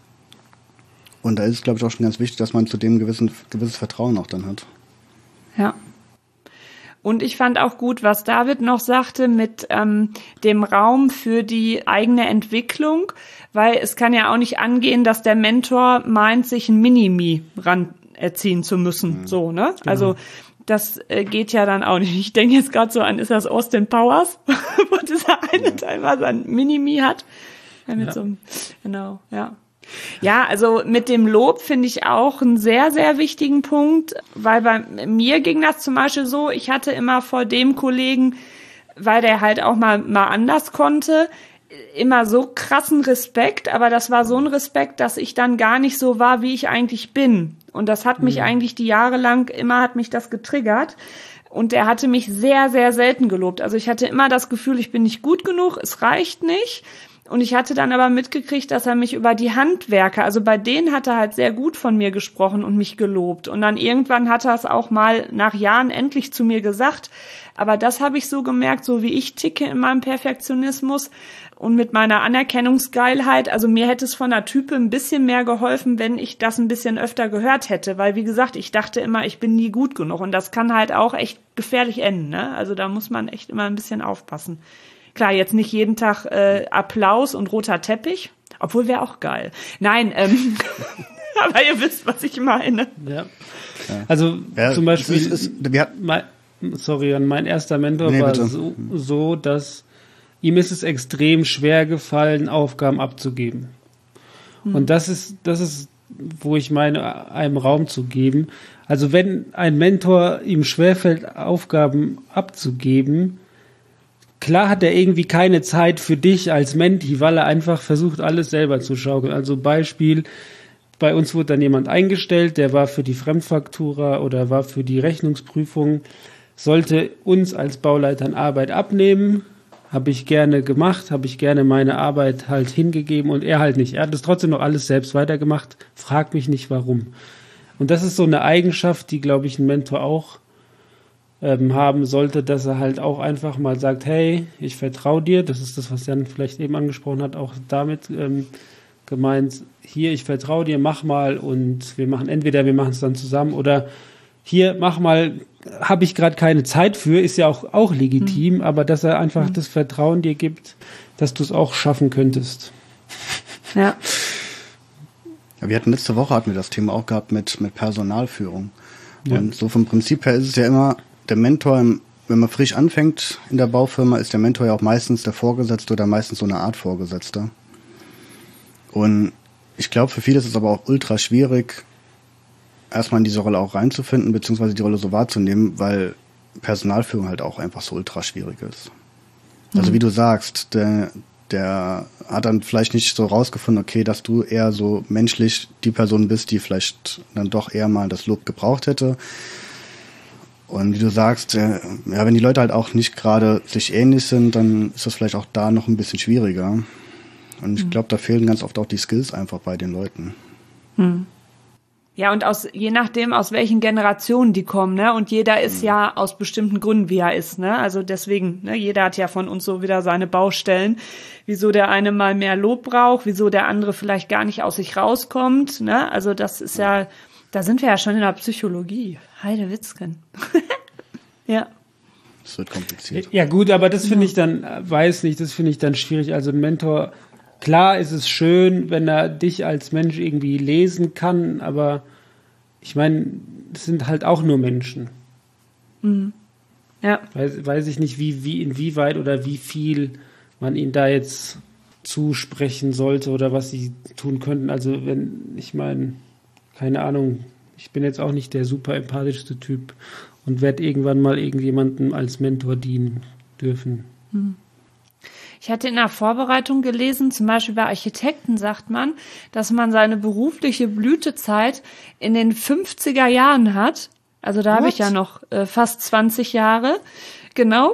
Und da ist es, glaube ich, auch schon ganz wichtig, dass man zu dem gewissen, gewisses Vertrauen auch dann hat. Ja. Und ich fand auch gut, was David noch sagte mit ähm, dem Raum für die eigene Entwicklung, weil es kann ja auch nicht angehen, dass der Mentor meint, sich ein Mini-Me ranerziehen zu müssen. Mhm. So, ne? Genau. Also das äh, geht ja dann auch nicht. Ich denke jetzt gerade so an, ist das Austin Powers, wo dieser eine ja. Teil mal so ein Mini-Me hat. Ja, mit ja. so einem, genau, ja. Ja, also mit dem Lob finde ich auch einen sehr, sehr wichtigen Punkt, weil bei mir ging das zum Beispiel so, ich hatte immer vor dem Kollegen, weil der halt auch mal, mal anders konnte, immer so krassen Respekt, aber das war so ein Respekt, dass ich dann gar nicht so war, wie ich eigentlich bin. Und das hat mich mhm. eigentlich die Jahre lang, immer hat mich das getriggert. Und er hatte mich sehr, sehr selten gelobt. Also ich hatte immer das Gefühl, ich bin nicht gut genug, es reicht nicht. Und ich hatte dann aber mitgekriegt, dass er mich über die Handwerker, also bei denen hat er halt sehr gut von mir gesprochen und mich gelobt. Und dann irgendwann hat er es auch mal nach Jahren endlich zu mir gesagt. Aber das habe ich so gemerkt, so wie ich ticke in meinem Perfektionismus und mit meiner Anerkennungsgeilheit. Also mir hätte es von der Type ein bisschen mehr geholfen, wenn ich das ein bisschen öfter gehört hätte. Weil wie gesagt, ich dachte immer, ich bin nie gut genug. Und das kann halt auch echt gefährlich enden, ne? Also da muss man echt immer ein bisschen aufpassen. Klar, jetzt nicht jeden Tag äh, Applaus und roter Teppich, obwohl wäre auch geil. Nein, ähm, aber ihr wisst, was ich meine. Ja. Also ja, zum Beispiel, ist, ist, wir hat, mein, sorry, mein erster Mentor nee, war so, so, dass ihm ist es extrem schwer gefallen, Aufgaben abzugeben. Hm. Und das ist, das ist wo ich meine, einem Raum zu geben. Also wenn ein Mentor ihm schwerfällt, Aufgaben abzugeben, klar hat er irgendwie keine Zeit für dich als Menti, weil er einfach versucht, alles selber zu schaukeln. Also Beispiel, bei uns wurde dann jemand eingestellt, der war für die Fremdfaktura oder war für die Rechnungsprüfung, sollte uns als Bauleitern Arbeit abnehmen, habe ich gerne gemacht, habe ich gerne meine Arbeit halt hingegeben und er halt nicht. Er hat es trotzdem noch alles selbst weitergemacht, frag mich nicht warum. Und das ist so eine Eigenschaft, die, glaube ich, ein Mentor auch ähm, haben sollte, dass er halt auch einfach mal sagt, hey, ich vertraue dir, das ist das, was Jan vielleicht eben angesprochen hat, auch damit ähm, gemeint, hier, ich vertraue dir, mach mal und wir machen, entweder wir machen es dann zusammen oder hier, mach mal, habe ich gerade keine Zeit für, ist ja auch, auch legitim, mhm. aber dass er einfach mhm. das Vertrauen dir gibt, dass du es auch schaffen könntest. Ja. Ja. Wir hatten letzte Woche, hatten wir das Thema auch gehabt mit, mit Personalführung. Ja. Und so vom Prinzip her ist es ja immer, der Mentor, wenn man frisch anfängt in der Baufirma, ist der Mentor ja auch meistens der Vorgesetzte oder meistens so eine Art Vorgesetzter. Und ich glaube, für viele ist es aber auch ultra schwierig, erstmal in diese Rolle auch reinzufinden, beziehungsweise die Rolle so wahrzunehmen, weil Personalführung halt auch einfach so ultra schwierig ist. Also mhm. wie du sagst, der, der hat dann vielleicht nicht so rausgefunden, okay, dass du eher so menschlich die Person bist, die vielleicht dann doch eher mal das Lob gebraucht hätte. Und wie du sagst, ja, wenn die Leute halt auch nicht gerade sich ähnlich sind, dann ist das vielleicht auch da noch ein bisschen schwieriger. Und ich glaube, da fehlen ganz oft auch die Skills einfach bei den Leuten. Hm. Ja, und aus, je nachdem, aus welchen Generationen die kommen, ne? Und jeder ist hm. ja aus bestimmten Gründen, wie er ist, ne? Also deswegen, ne? Jeder hat ja von uns so wieder seine Baustellen. Wieso der eine mal mehr Lob braucht, wieso der andere vielleicht gar nicht aus sich rauskommt, ne? Also das ist ja, da sind wir ja schon in der Psychologie. Heide Witzken. Ja. Das wird kompliziert. Ja gut, aber das finde ich dann, weiß nicht, das finde ich dann schwierig. Also ein Mentor, klar ist es schön, wenn er dich als Mensch irgendwie lesen kann, aber ich meine, es sind halt auch nur Menschen. Mhm. Ja. Weiß, weiß ich nicht, wie, wie, inwieweit oder wie viel man ihnen da jetzt zusprechen sollte oder was sie tun könnten. Also wenn, ich meine, keine Ahnung, ich bin jetzt auch nicht der super empathischste Typ und werde irgendwann mal irgendjemandem als Mentor dienen dürfen. Mhm. Ich hatte in der Vorbereitung gelesen, zum Beispiel bei Architekten sagt man, dass man seine berufliche Blütezeit in den fünfziger Jahren hat. Also da habe ich ja noch äh, fast zwanzig Jahre. Genau.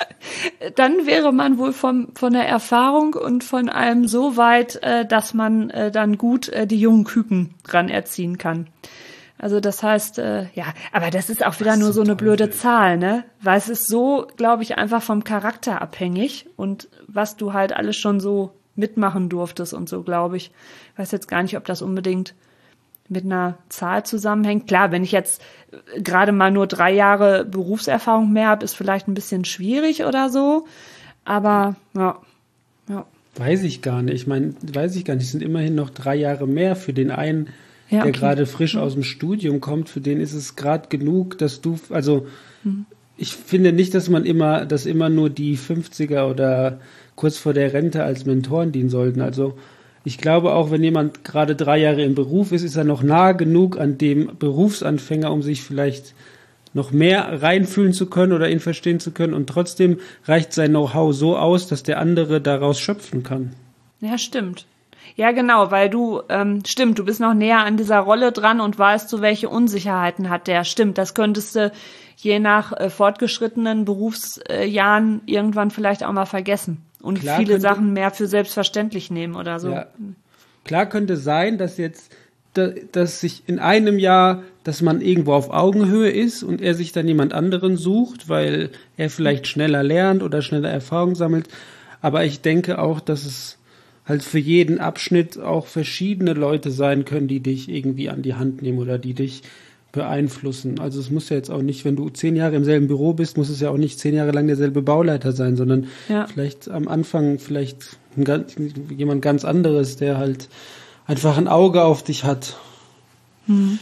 Dann wäre man wohl vom, von der Erfahrung und von allem so weit, äh, dass man äh, dann gut äh, die jungen Küken ran erziehen kann. Also das heißt, äh, ja, aber das ist auch wieder nur so eine blöde Zahl, ne? Weil es ist so, glaube ich, einfach vom Charakter abhängig und was du halt alles schon so mitmachen durftest und so, glaube ich. Ich weiß jetzt gar nicht, ob das unbedingt mit einer Zahl zusammenhängt. Klar, wenn ich jetzt gerade mal nur drei Jahre Berufserfahrung mehr habe, ist vielleicht ein bisschen schwierig oder so. Aber ja, ja. Weiß ich gar nicht. Ich meine, weiß ich gar nicht. Es sind immerhin noch drei Jahre mehr für den einen, ja, der okay. gerade frisch mhm. aus dem Studium kommt. Für den ist es gerade genug, dass du, also mhm. ich finde nicht, dass man immer, dass immer nur die fünfziger oder kurz vor der Rente als Mentoren dienen sollten. Also ich glaube auch, wenn jemand gerade drei Jahre im Beruf ist, ist er noch nah genug an dem Berufsanfänger, um sich vielleicht noch mehr reinfühlen zu können oder ihn verstehen zu können. Und trotzdem reicht sein Know-how so aus, dass der andere daraus schöpfen kann. Ja, stimmt. Ja, genau, weil du, ähm, stimmt, du bist noch näher an dieser Rolle dran und weißt du, welche Unsicherheiten hat der. Stimmt, das könntest du je nach äh, fortgeschrittenen Berufsjahren äh, irgendwann vielleicht auch mal vergessen. Und Klar viele könnte, Sachen mehr für selbstverständlich nehmen oder so. Ja. Klar könnte sein, dass jetzt, dass sich in einem Jahr, dass man irgendwo auf Augenhöhe ist und er sich dann jemand anderen sucht, weil er vielleicht schneller lernt oder schneller Erfahrung sammelt. Aber ich denke auch, dass es halt für jeden Abschnitt auch verschiedene Leute sein können, die dich irgendwie an die Hand nehmen oder die dich beeinflussen. Also es muss ja jetzt auch nicht, wenn du zehn Jahre im selben Büro bist, muss es ja auch nicht zehn Jahre lang derselbe Bauleiter sein, sondern ja. vielleicht am Anfang vielleicht ein, jemand ganz anderes, der halt einfach ein Auge auf dich hat. Mhm.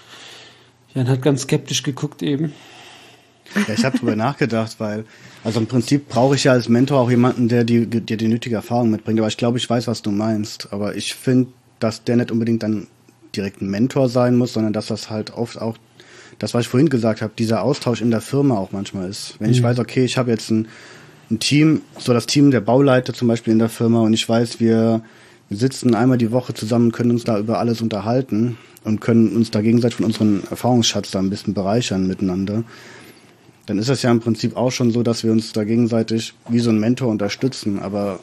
Jan hat ganz skeptisch geguckt eben. Ja, ich habe drüber nachgedacht, weil, also im Prinzip brauche ich ja als Mentor auch jemanden, der die, der die nötige Erfahrung mitbringt. Aber ich glaube, ich weiß, was du meinst. Aber ich finde, dass der nicht unbedingt dann direkt ein Mentor sein muss, sondern dass das halt oft auch, das, was ich vorhin gesagt habe, dieser Austausch in der Firma auch manchmal ist. Wenn mhm. ich weiß, okay, ich habe jetzt ein, ein Team, so das Team der Bauleiter zum Beispiel in der Firma und ich weiß, wir, wir sitzen einmal die Woche zusammen, können uns da über alles unterhalten und können uns da gegenseitig von unserem Erfahrungsschatz da ein bisschen bereichern miteinander, dann ist das ja im Prinzip auch schon so, dass wir uns da gegenseitig wie so ein Mentor unterstützen. Aber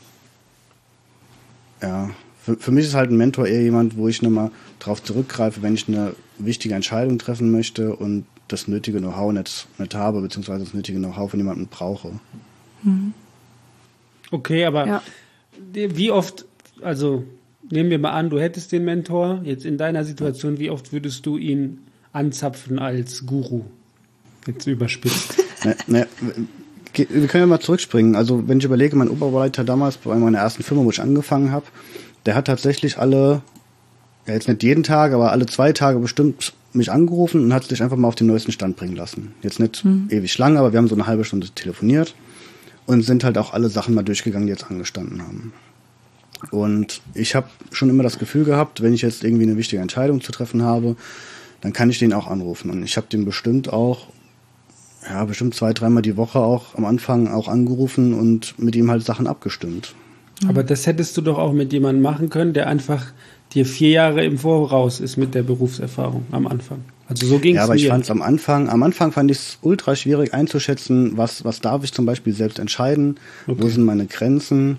ja, für, für mich ist halt ein Mentor eher jemand, wo ich nochmal drauf zurückgreife, wenn ich eine wichtige Entscheidung treffen möchte und das nötige Know-how nicht, nicht habe, beziehungsweise das nötige Know-how von jemandem brauche. Mhm. Okay, aber ja. Wie oft, also nehmen wir mal an, du hättest den Mentor, jetzt in deiner Situation, wie oft würdest du ihn anzapfen als Guru? Jetzt überspitzt. Ne, ne, wir können ja mal zurückspringen. Also wenn ich überlege, mein Oberbauleiter damals bei meiner ersten Firma, wo ich angefangen habe, der hat tatsächlich alle, ja jetzt nicht jeden Tag, aber alle zwei Tage bestimmt mich angerufen und hat sich einfach mal auf den neuesten Stand bringen lassen. Jetzt nicht mhm. ewig lang, aber wir haben so eine halbe Stunde telefoniert und sind halt auch alle Sachen mal durchgegangen, die jetzt angestanden haben. Und ich habe schon immer das Gefühl gehabt, wenn ich jetzt irgendwie eine wichtige Entscheidung zu treffen habe, dann kann ich den auch anrufen. Und ich habe den bestimmt auch, ja, bestimmt zwei, dreimal die Woche auch am Anfang auch angerufen und mit ihm halt Sachen abgestimmt. Aber das hättest du doch auch mit jemandem machen können, der einfach dir vier Jahre im Voraus ist mit der Berufserfahrung am Anfang. Also so ging es mir. Ja, aber ich fand es am Anfang, am Anfang fand ich es ultra schwierig einzuschätzen, was, was darf ich zum Beispiel selbst entscheiden, okay. Wo sind meine Grenzen.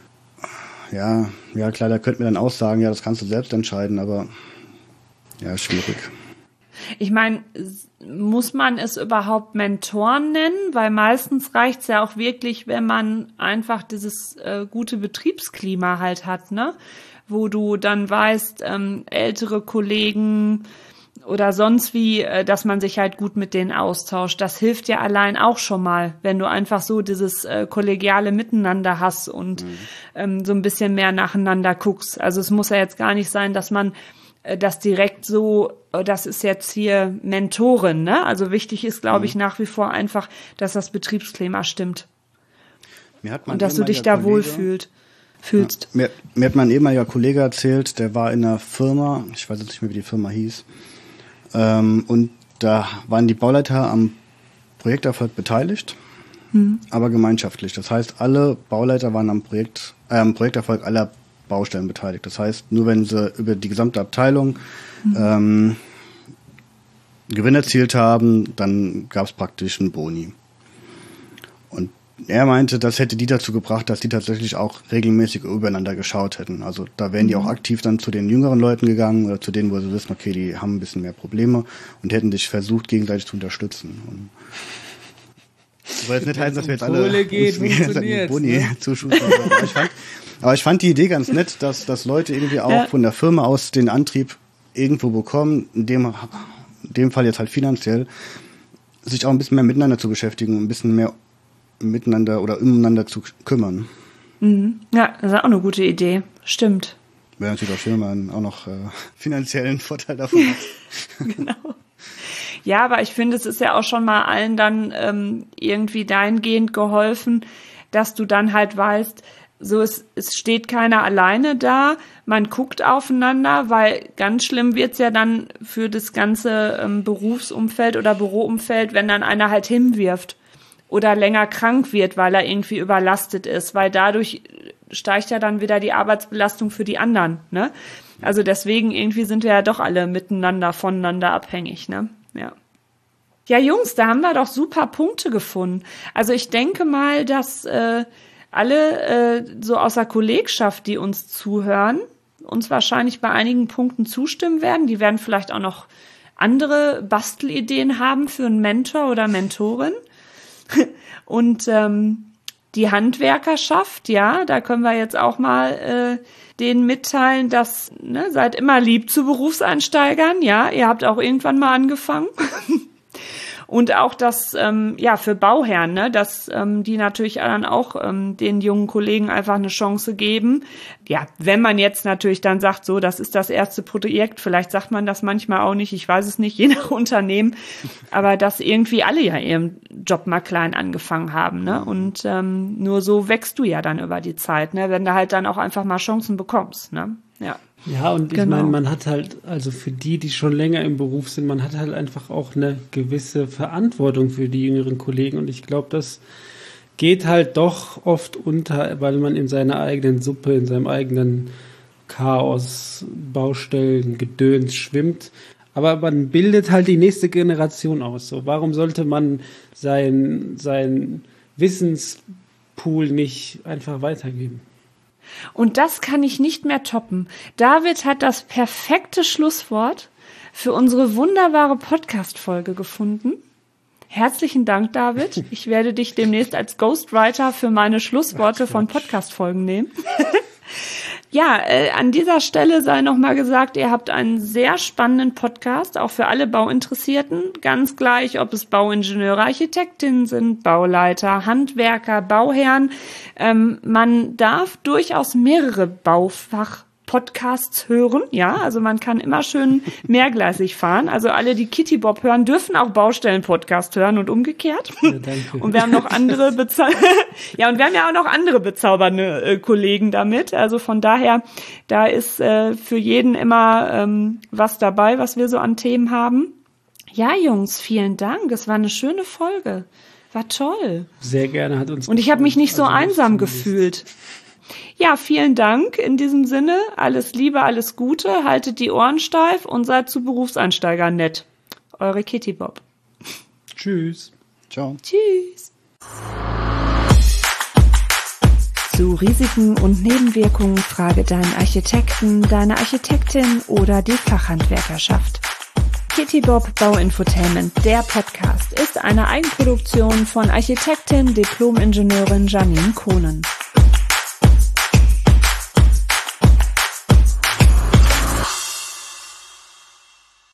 Ja, ja klar, da könnte mir dann auch sagen, ja, das kannst du selbst entscheiden, aber ja, schwierig. Ich meine, muss man es überhaupt Mentoren nennen? Weil meistens reicht es ja auch wirklich, wenn man einfach dieses äh, gute Betriebsklima halt hat, ne? Wo du dann weißt, ähm, ältere Kollegen oder sonst wie, äh, dass man sich halt gut mit denen austauscht. Das hilft ja allein auch schon mal, wenn du einfach so dieses äh, kollegiale Miteinander hast und mhm. ähm, so ein bisschen mehr nacheinander guckst. Also es muss ja jetzt gar nicht sein, dass man äh, das direkt so, das ist jetzt hier Mentorin, ne? Also wichtig ist, glaube ich, mhm. nach wie vor einfach, dass das Betriebsklima stimmt. Mir hat man und dass du dich da Kollege, wohlfühlst. Fühlst. Ja, mir, mir hat mein ehemaliger Kollege erzählt, der war in einer Firma, ich weiß jetzt nicht mehr, wie die Firma hieß, ähm, und da waren die Bauleiter am Projekterfolg beteiligt, mhm. aber gemeinschaftlich. Das heißt, alle Bauleiter waren am Projekt, äh, am Projekterfolg aller Baustellen beteiligt. Das heißt, nur wenn sie über die gesamte Abteilung mhm. ähm, Gewinn erzielt haben, dann gab es praktisch einen Boni. Und er meinte, das hätte die dazu gebracht, dass die tatsächlich auch regelmäßig übereinander geschaut hätten. Also da wären die auch aktiv dann zu den jüngeren Leuten gegangen oder zu denen, wo sie wissen, okay, die haben ein bisschen mehr Probleme und hätten sich versucht, gegenseitig zu unterstützen. Und das soll jetzt nicht heißen, dass wir jetzt alle geht, uns Boni ne? zuschustern. Aber ich, fand, aber ich fand die Idee ganz nett, dass, dass Leute irgendwie auch ja. von der Firma aus den Antrieb irgendwo bekommen, in dem, in dem Fall jetzt halt finanziell, sich auch ein bisschen mehr miteinander zu beschäftigen, ein bisschen mehr miteinander oder umeinander zu kümmern. Mhm. Ja, das ist auch eine gute Idee. Stimmt. Wäre natürlich auch schön, wenn man auch noch äh, finanziellen Vorteil davon hat. Genau. Ja, aber ich finde, es ist ja auch schon mal allen dann ähm, irgendwie dahingehend geholfen, dass du dann halt weißt, so es, es steht keiner alleine da, man guckt aufeinander, weil ganz schlimm wird's ja dann für das ganze ähm, Berufsumfeld oder Büroumfeld, wenn dann einer halt hinwirft oder länger krank wird, weil er irgendwie überlastet ist, weil dadurch steigt ja dann wieder die Arbeitsbelastung für die anderen, ne? Also deswegen irgendwie sind wir ja doch alle miteinander, voneinander abhängig, ne? Ja. Ja, Jungs, da haben wir doch super Punkte gefunden. Also ich denke mal, dass äh, alle äh, so aus der Kollegschaft, die uns zuhören, uns wahrscheinlich bei einigen Punkten zustimmen werden. Die werden vielleicht auch noch andere Bastelideen haben für einen Mentor oder Mentorin. Und ähm, die Handwerkerschaft, ja, da können wir jetzt auch mal äh, denen mitteilen, dass, ne, seid immer lieb zu Berufseinsteigern, ja, ihr habt auch irgendwann mal angefangen. Und auch das, ähm, ja, für Bauherren, ne, dass ähm, die natürlich dann auch ähm, den jungen Kollegen einfach eine Chance geben. Ja, wenn man jetzt natürlich dann sagt, so, das ist das erste Projekt, vielleicht sagt man das manchmal auch nicht, ich weiß es nicht, je nach Unternehmen, aber dass irgendwie alle ja ihren Job mal klein angefangen haben, ne, und ähm, nur so wächst du ja dann über die Zeit, ne, wenn du halt dann auch einfach mal Chancen bekommst, ne, Ja. Ja, und ich Genau. meine, man hat halt, also für die, die schon länger im Beruf sind, man hat halt einfach auch eine gewisse Verantwortung für die jüngeren Kollegen. Und ich glaube, das geht halt doch oft unter, weil man in seiner eigenen Suppe, in seinem eigenen Chaos, Baustellen, Gedöns schwimmt. Aber man bildet halt die nächste Generation aus. So, warum sollte man sein, sein Wissenspool nicht einfach weitergeben? Und das kann ich nicht mehr toppen. David hat das perfekte Schlusswort für unsere wunderbare Podcast-Folge gefunden. Herzlichen Dank, David. Ich werde dich demnächst als Ghostwriter für meine Schlussworte von Podcast-Folgen nehmen. Ja, äh, an dieser Stelle sei nochmal gesagt, ihr habt einen sehr spannenden Podcast, auch für alle Bauinteressierten. Ganz gleich, ob es Bauingenieure, Architektinnen sind, Bauleiter, Handwerker, Bauherren. Ähm, man darf durchaus mehrere Baufach-Podcasts hören. Ja, also man kann immer schön mehrgleisig fahren. Also alle, die Kitty Bob hören, dürfen auch Baustellen-Podcast hören und umgekehrt. Ja, danke. Und wir haben noch andere Bezau- ja, und wir haben ja auch noch andere bezaubernde äh, Kollegen damit. Also von daher, da ist äh, für jeden immer ähm, was dabei, was wir so an Themen haben. Ja, Jungs, vielen Dank. Es war eine schöne Folge. War toll. Sehr gerne, hat uns Und ich habe mich nicht so also einsam zumindest. gefühlt. Ja, vielen Dank in diesem Sinne. Alles Liebe, alles Gute. Haltet die Ohren steif und seid zu Berufseinsteigern nett. Eure Kitty Bob. Tschüss. Ciao. Tschüss. Zu Risiken und Nebenwirkungen frage deinen Architekten, deine Architektin oder die Fachhandwerkerschaft. Kitty Bob Bauinfotainment, der Podcast, ist eine Eigenproduktion von Architektin, Diplom-Ingenieurin Janine Kohnen.